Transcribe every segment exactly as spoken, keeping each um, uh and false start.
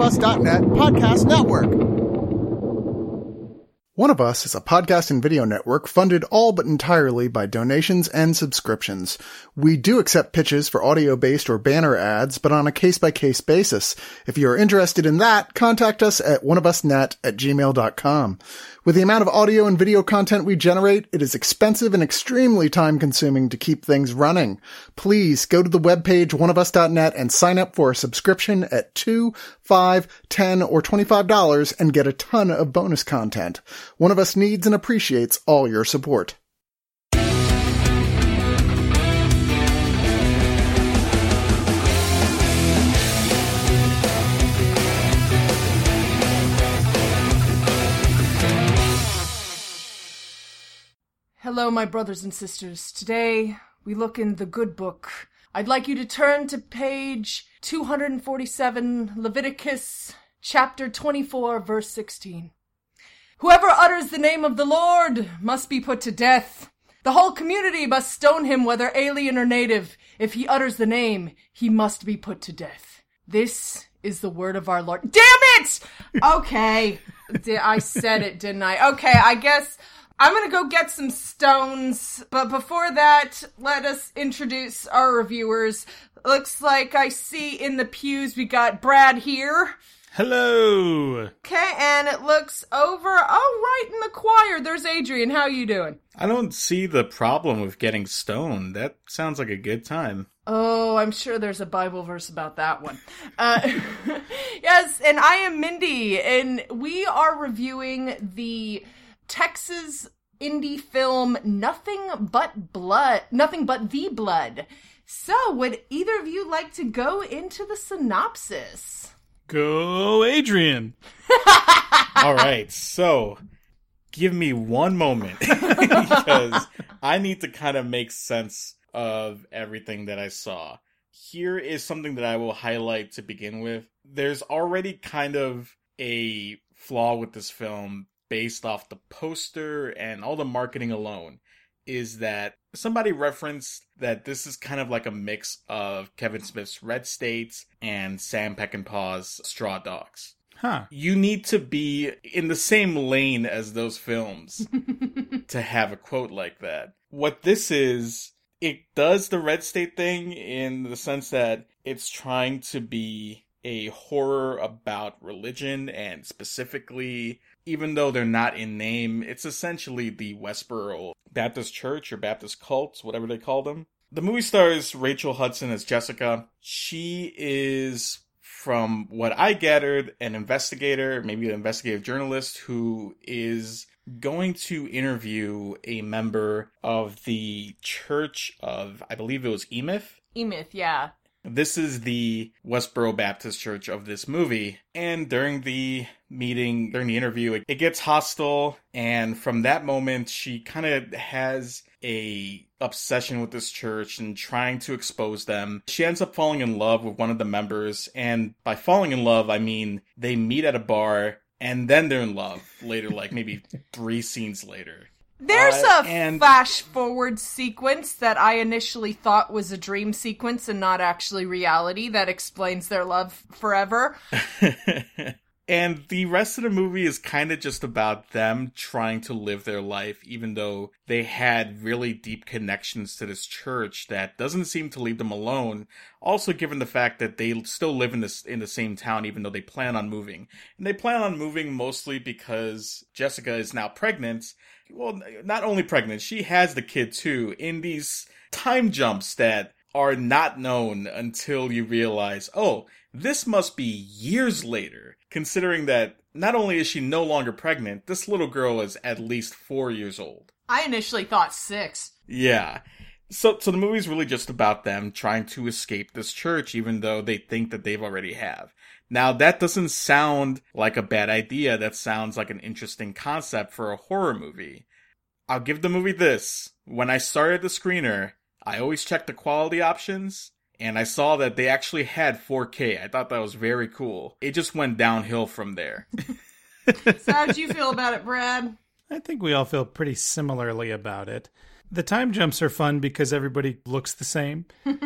Us dot net podcast network. One of Us is a podcast and video network funded all but entirely by donations and subscriptions. We do accept pitches for audio-based or banner ads, but on a case-by-case basis. If you are interested in that, contact us at oneofusnet at gmail dot com. With the amount of audio and video content we generate, it is expensive and extremely time-consuming to keep things running. Please go to the webpage one of us dot net and sign up for a subscription at two dollars, five dollars, ten dollars, or twenty-five dollars and get a ton of bonus content. One of Us needs and appreciates all your support. Hello, my brothers and sisters. Today, we look in the good book. I'd like you to turn to page two hundred forty-seven, Leviticus, chapter twenty-four, verse sixteen. Whoever utters the name of the Lord must be put to death. The whole community must stone him, whether alien or native. If he utters the name, he must be put to death. This is the word of our Lord. Damn it! Okay. I said it, didn't I? Okay, I guess I'm gonna go get some stones. But before that, let us introduce our reviewers. Looks like I see in the pews we got Brad here. Hello! Okay, and it looks over, oh, right in the choir, there's Adrian. How you doing? I don't see the problem with getting stoned. That sounds like a good time. Oh, I'm sure there's a Bible verse about that one. Uh, yes, and I am Mindy, and we are reviewing the Texas indie film Nothing But Blood, Nothing But the Blood. So, would either of you like to go into the synopsis? Go, Adrian! All right, so give me one moment because I need to kind of make sense of everything that I saw. Here is something that I will highlight to begin with. There's already kind of a flaw with this film based off the poster and all the marketing alone, is that somebody referenced that this is kind of like a mix of Kevin Smith's Red State and Sam Peckinpah's Straw Dogs. Huh. You need to be in the same lane as those films to have a quote like that. What this is, it does the Red State thing in the sense that it's trying to be a horror about religion, and specifically, even though they're not in name, it's essentially the Westboro Baptist Church or Baptist cults, whatever they call them. The movie stars Rachel Hudson as Jessica. She is, from what I gathered, an investigator, maybe an investigative journalist who is going to interview a member of the Church of, I believe it was Emeth? Emeth, yeah. This is the Westboro Baptist Church of this movie, and during the meeting, during the interview, it, it gets hostile, and from that moment, she kind of has a obsession with this church and trying to expose them. She ends up falling in love with one of the members, and by falling in love, I mean they meet at a bar, and then they're in love later, like maybe three scenes later. There's uh, a and... flash-forward sequence that I initially thought was a dream sequence and not actually reality that explains their love forever. And the rest of the movie is kind of just about them trying to live their life, even though they had really deep connections to this church that doesn't seem to leave them alone. Also, given the fact that they still live in this in the same town, even though they plan on moving. And they plan on moving mostly because Jessica is now pregnant. Well, not only pregnant, she has the kid too, in these time jumps that are not known until you realize, oh, this must be years later, considering that not only is she no longer pregnant, this little girl is at least four years old. I initially thought six. Yeah. So, so the movie's really just about them trying to escape this church, even though they think that they've already have. Now, that doesn't sound like a bad idea. That sounds like an interesting concept for a horror movie. I'll give the movie this. When I started the screener, I always check the quality options, and I saw that they actually had four K. I thought that was very cool. It just went downhill from there. So how'd you feel about it, Brad? I think we all feel pretty similarly about it. The time jumps are fun because everybody looks the same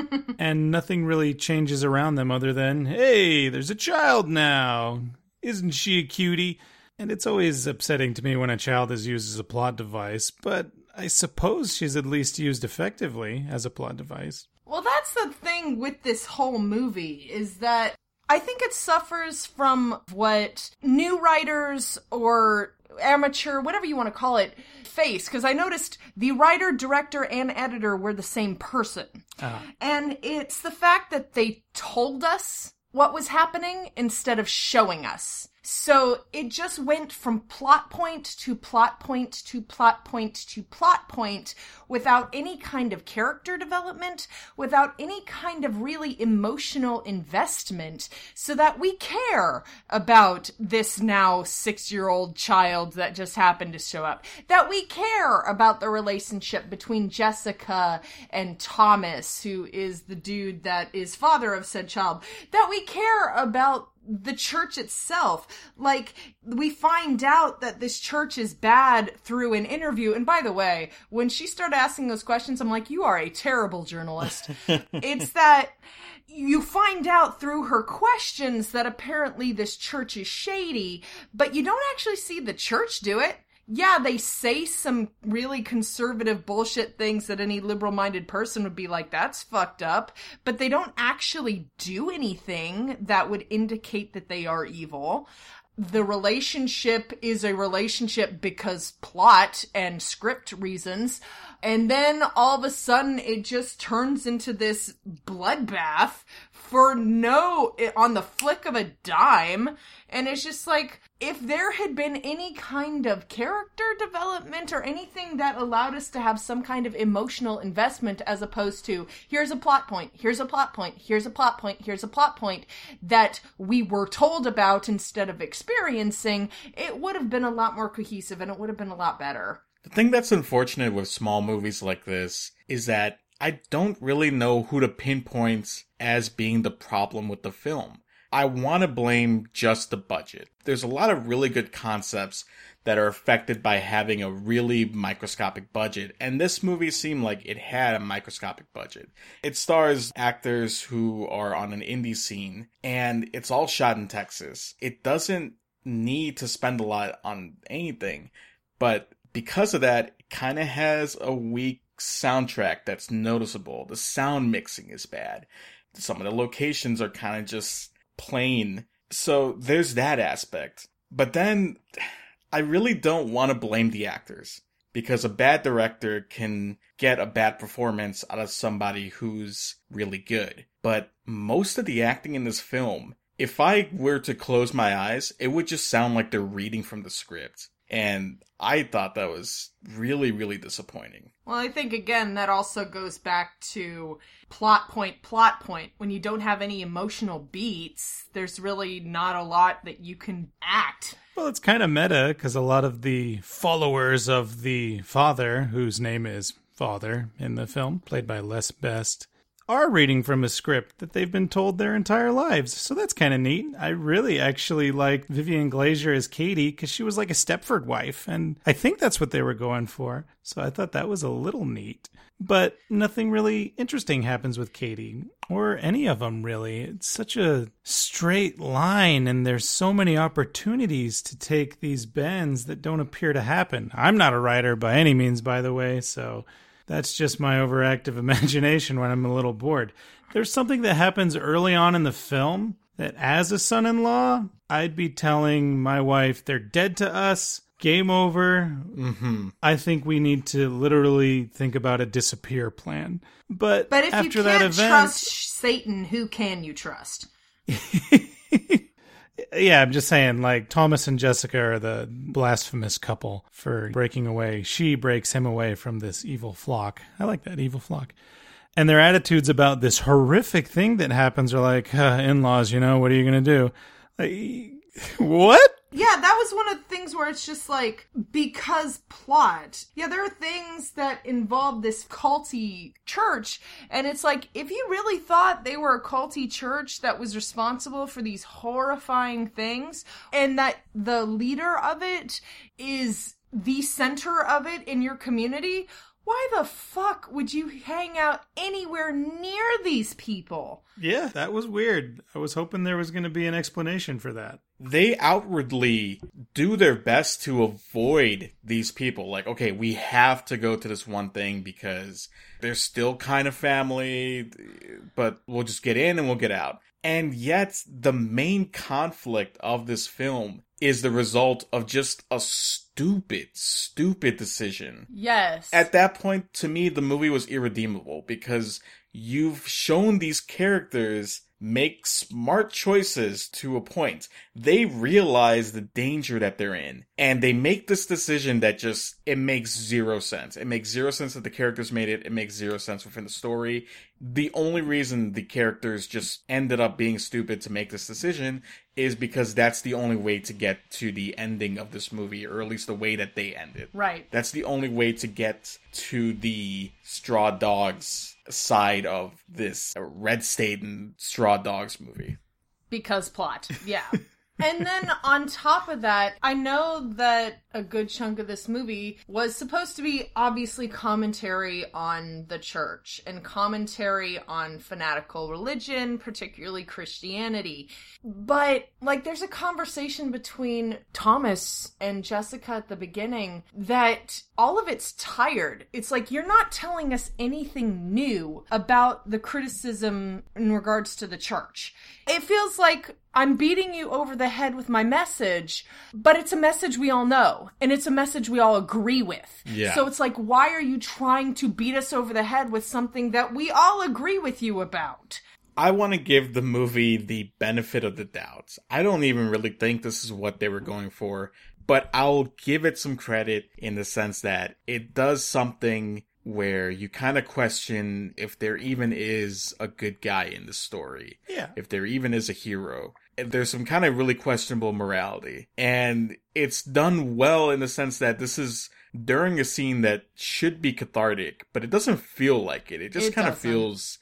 and nothing really changes around them other than, hey, there's a child now. Isn't she a cutie? And it's always upsetting to me when a child is used as a plot device, but I suppose she's at least used effectively as a plot device. Well, that's the thing with this whole movie, is that I think it suffers from what new writers or amateur, whatever you want to call it, face. Because I noticed the writer, director, and editor were the same person. Uh. And it's the fact that they told us what was happening instead of showing us. So it just went from plot point to plot point to plot point to plot point without any kind of character development, without any kind of really emotional investment, so that we care about this now six-year-old child that just happened to show up, that we care about the relationship between Jessica and Thomas, who is the dude that is father of said child, that we care about the church itself. Like, we find out that this church is bad through an interview. And by the way, when she started asking those questions, I'm like, you are a terrible journalist. It's that you find out through her questions that apparently this church is shady, but you don't actually see the church do it. Yeah, they say some really conservative bullshit things that any liberal-minded person would be like, that's fucked up, but they don't actually do anything that would indicate that they are evil. The relationship is a relationship because plot and script reasons, and then all of a sudden it just turns into this bloodbath for no, on the flick of a dime, and it's just like, if there had been any kind of character development or anything that allowed us to have some kind of emotional investment, as opposed to, here's a plot point, here's a plot point, here's a plot point, here's a plot point, that we were told about instead of experiencing, it would have been a lot more cohesive and it would have been a lot better. The thing that's unfortunate with small movies like this is that I don't really know who to pinpoint as being the problem with the film. I want to blame just the budget. There's a lot of really good concepts that are affected by having a really microscopic budget, and this movie seemed like it had a microscopic budget. It stars actors who are on an indie scene, and it's all shot in Texas. It doesn't need to spend a lot on anything, but because of that, it kind of has a weak soundtrack that's noticeable. The sound mixing is bad. Some of the locations are kind of just plain. So there's that aspect. But then I really don't want to blame the actors, because a bad director can get a bad performance out of somebody who's really good. But most of the acting in this film, if I were to close my eyes, it would just sound like they're reading from the script. And I thought that was really, really disappointing. Well, I think, again, that also goes back to plot point, plot point. When you don't have any emotional beats, there's really not a lot that you can act. Well, it's kind of meta, because a lot of the followers of the father, whose name is Father in the film, played by Les Best, are reading from a script that they've been told their entire lives. So that's kind of neat. I really actually like Vivian Glazier as Katie, because she was like a Stepford wife, and I think that's what they were going for. So I thought that was a little neat. But nothing really interesting happens with Katie, or any of them really. It's such a straight line, and there's so many opportunities to take these bends that don't appear to happen. I'm not a writer by any means, by the way, so that's just my overactive imagination when I'm a little bored. There's something that happens early on in the film that, as a son-in-law, I'd be telling my wife, they're dead to us, game over. Mm-hmm. I think we need to literally think about a disappear plan. But, but if after you that can't event, trust Satan, who can you trust? Yeah, I'm just saying, like, Thomas and Jessica are the blasphemous couple for breaking away. She breaks him away from this evil flock. I like that, evil flock. And their attitudes about this horrific thing that happens are like, uh, in-laws, you know, what are you going to do? Like, what? Yeah, that was one of the things where it's just like, because plot. Yeah, there are things that involve this culty church, and it's like, if you really thought they were a culty church that was responsible for these horrifying things, and that the leader of it is the center of it in your community, Why the fuck would you hang out anywhere near these people? Yeah, that was weird. I was hoping there was going to be an explanation for that. They outwardly do their best to avoid these people. Like, okay, we have to go to this one thing because they're still kind of family, but we'll just get in and we'll get out. And yet, the main conflict of this film is the result of just a stupid, stupid decision. Yes. At that point, to me, the movie was irredeemable because you've shown these characters make smart choices to a point. They realize the danger that they're in, and they make this decision that just, it makes zero sense. It makes zero sense that the characters made it. It makes zero sense within the story. The only reason the characters just ended up being stupid to make this decision is because that's the only way to get to the ending of this movie, or at least the way that they ended. Right. That's the only way to get to the Straw Dogs side of this Red State and Straw Dogs movie. Because plot, yeah. And then on top of that, I know that a good chunk of this movie was supposed to be obviously commentary on the church and commentary on fanatical religion, particularly Christianity. But, like, there's a conversation between Thomas and Jessica at the beginning that all of it's tired. It's like, you're not telling us anything new about the criticism in regards to the church. It feels like I'm beating you over the head with my message, but it's a message we all know, and it's a message we all agree with. Yeah. So it's like, why are you trying to beat us over the head with something that we all agree with you about? I want to give the movie the benefit of the doubt. I don't even really think this is what they were going for, but I'll give it some credit in the sense that it does something where you kind of question if there even is a good guy in the story. Yeah. If there even is a hero. There's some kind of really questionable morality. And it's done well in the sense that this is during a scene that should be cathartic, but it doesn't feel like it. It just It kind of doesn't. feels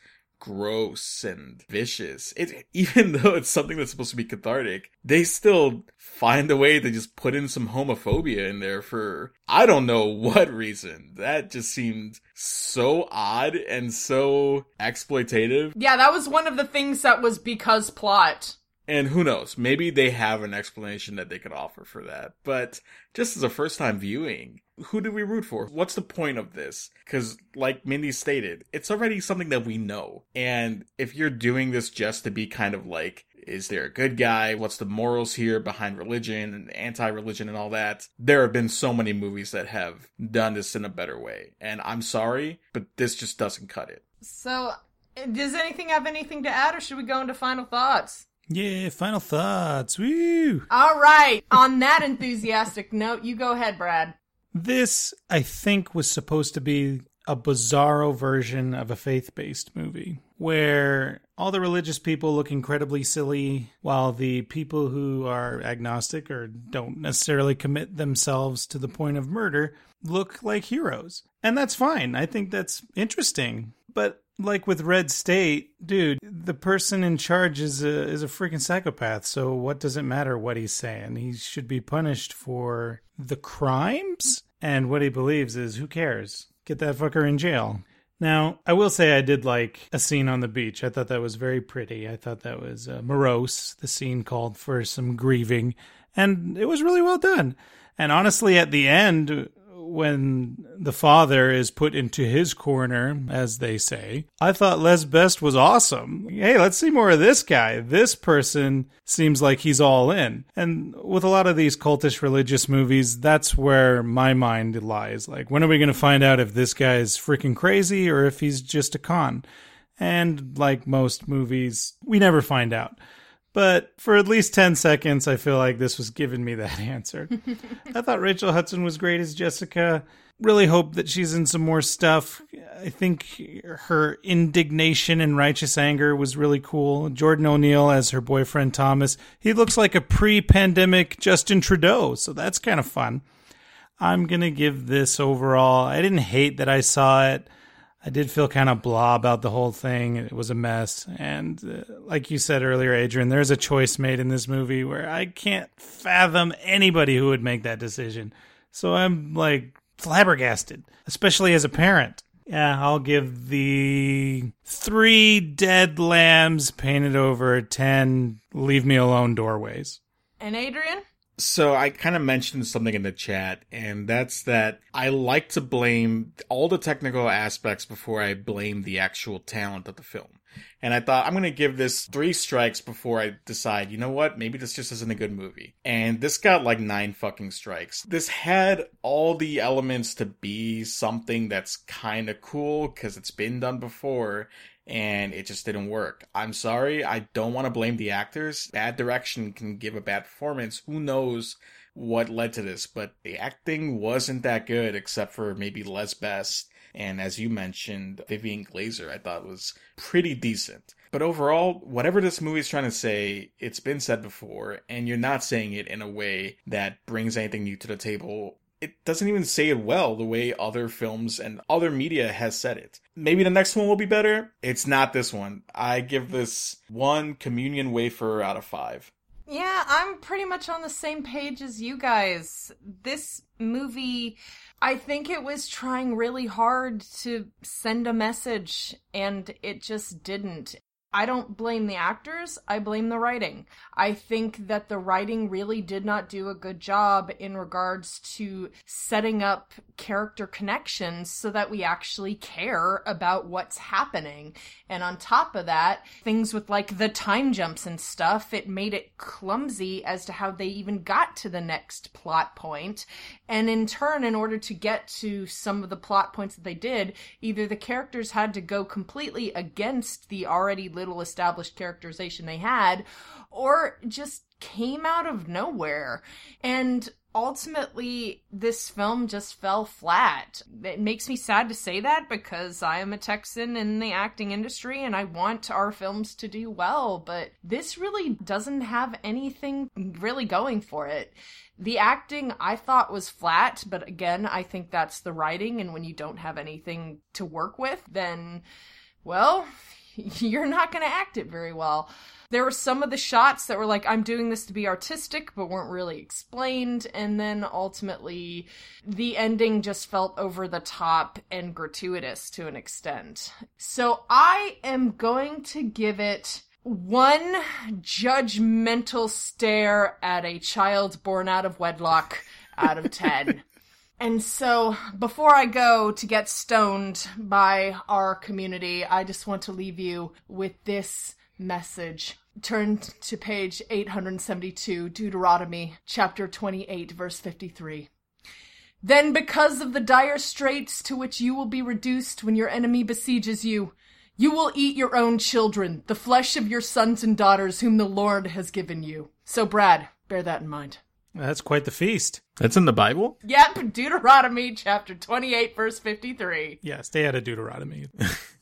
gross and vicious. It, even though it's something that's supposed to be cathartic, they still find a way to just put in some homophobia in there for I don't know what reason. That just seemed so odd and so exploitative. Yeah, that was one of the things that was because plot. And who knows, maybe they have an explanation that they could offer for that. But just as a first time viewing, who do we root for? What's the point of this? Because like Mindy stated, it's already something that we know. And if you're doing this just to be kind of like, is there a good guy? What's the morals here behind religion and anti-religion and all that? There have been so many movies that have done this in a better way. And I'm sorry, but this just doesn't cut it. So, does anything have anything to add, or should we go into final thoughts? Yeah, final thoughts. Woo! All right. On that enthusiastic note, you go ahead, Brad. This, I think, was supposed to be a bizarro version of a faith-based movie, where all the religious people look incredibly silly, while the people who are agnostic or don't necessarily commit themselves to the point of murder look like heroes. And that's fine. I think that's interesting. But like with Red State, dude, the person in charge is a, is a freaking psychopath. So what does it matter what he's saying? He should be punished for the crimes. And what he believes is, who cares? Get that fucker in jail. Now, I will say I did like a scene on the beach. I thought that was very pretty. I thought that was uh, morose. The scene called for some grieving. And it was really well done. And honestly, at the end, when the father is put into his corner, as they say, I thought Les Best was awesome. Hey, let's see more of this guy. This person seems like he's all in. And with a lot of these cultish religious movies, that's where my mind lies. Like, when are we going to find out if this guy is freaking crazy or if he's just a con? And like most movies, we never find out. But for at least ten seconds, I feel like this was giving me that answer. I thought Rachel Hudson was great as Jessica. Really hope that she's in some more stuff. I think her indignation and righteous anger was really cool. Jordan O'Neill as her boyfriend Thomas. He looks like a pre-pandemic Justin Trudeau, so that's kind of fun. I'm going to give this overall. I didn't hate that I saw it. I did feel kind of blah about the whole thing. It was a mess. And uh, like you said earlier, Adrian, there's a choice made in this movie where I can't fathom anybody who would make that decision. So I'm like flabbergasted, especially as a parent. Yeah, I'll give the three dead lambs painted over ten leave me alone doorways. And Adrian? So I kind of mentioned something in the chat, and that's that I like to blame all the technical aspects before I blame the actual talent of the film. And I thought, I'm going to give this three strikes before I decide, you know what, maybe this just isn't a good movie. And this got like nine fucking strikes. This had all the elements to be something that's kind of cool because it's been done before, and it just didn't work. I'm sorry, I don't want to blame the actors. Bad direction can give a bad performance. Who knows what led to this, but the acting wasn't that good except for maybe Les Best. And as you mentioned, Vivian Glazer, I thought was pretty decent. But overall, whatever this movie is trying to say, it's been said before, and you're not saying it in a way that brings anything new to the table. It doesn't even say it well the way other films and other media has said it. Maybe the next one will be better. It's not this one. I give this one communion wafer out of five. Yeah, I'm pretty much on the same page as you guys. This movie, I think it was trying really hard to send a message, and it just didn't. I don't blame the actors, I blame the writing. I think that the writing really did not do a good job in regards to setting up character connections so that we actually care about what's happening. And on top of that, things with like the time jumps and stuff, it made it clumsy as to how they even got to the next plot point. And in turn, in order to get to some of the plot points that they did, either the characters had to go completely against the already little established characterization they had, or just came out of nowhere. And ultimately, this film just fell flat. It makes me sad to say that because I am a Texan in the acting industry and I want our films to do well, but this really doesn't have anything really going for it. The acting I thought was flat, but again, I think that's the writing, and when you don't have anything to work with, then, well, you're not going to act it very well. There were some of the shots that were like, I'm doing this to be artistic, but weren't really explained. And then ultimately, the ending just felt over the top and gratuitous to an extent. So I am going to give it one judgmental stare at a child born out of wedlock out of ten. And so, before I go to get stoned by our community, I just want to leave you with this message. Turn to page eight hundred seventy-two, Deuteronomy, chapter twenty-eight, verse fifty-three. Then because of the dire straits to which you will be reduced when your enemy besieges you, you will eat your own children, the flesh of your sons and daughters whom the Lord has given you. So, Brad, bear that in mind. That's quite the feast. That's in the Bible? Yep, Deuteronomy chapter twenty-eight, verse fifty-three. Yeah, stay out of Deuteronomy.